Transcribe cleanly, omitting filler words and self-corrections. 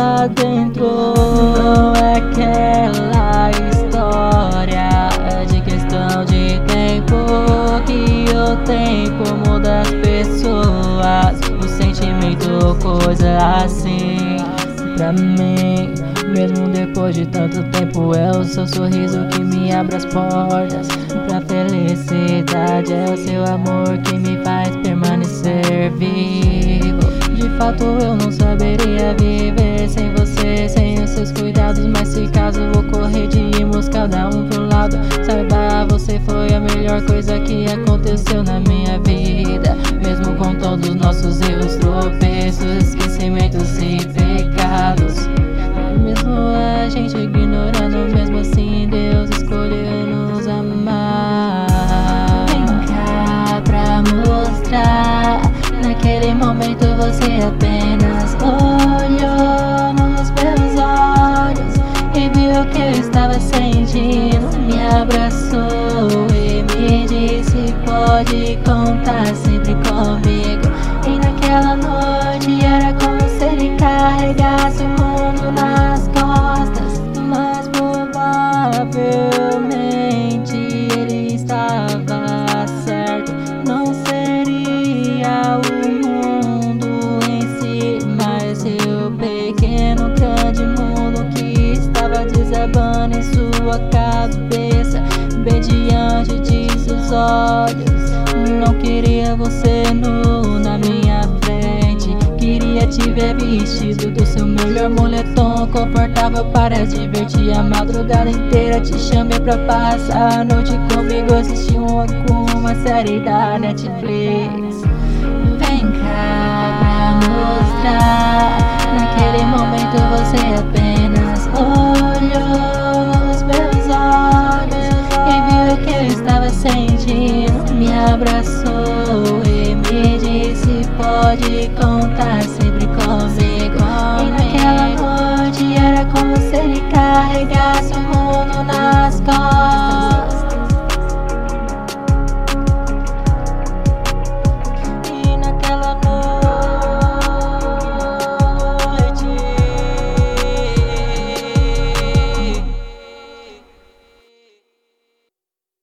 lá dentro. Não é aquela história de questão de tempo, que o tempo muda as pessoas. O sentimento, coisa assim, pra mim, mesmo depois de tanto tempo, é o seu sorriso que me abre as portas pra felicidade. É o seu amor que me faz permanecer vivo. De fato eu não saberia viver sem você, sem os seus cuidados. Mas se caso ocorrer de irmos cada um pro lado, saiba, você foi a melhor coisa que aconteceu na minha vida. Mesmo com todos os nossos erros, tropeços, esquecimentos e pecados, mesmo a gente ignorando, mesmo assim Deus escolheu nos amar. Vem cá pra mostrar. Naquele momento você apenas olhou nos meus olhos e viu o que eu estava sentindo. Me abraçou e me disse: pode contar sempre comigo. E naquela noite era como se ele carregasse o mundo nas costas. Mas provavelmente ele estava certo. Não seria o mundo em si, mas seu pequeno grande mundo que estava desabando em sua cabeça, bem diante de seus olhos. Não queria você nu na minha frente, queria te ver vestido do seu melhor moletom, confortável para divertir a madrugada inteira. Te chamei pra passar a noite comigo, assistir alguma série da Netflix. Vem cá pra mostrar. Naquele momento você apenas olhou nos meus olhos e viu o que eu estava sentindo. Me abraçou e me disse: pode contar.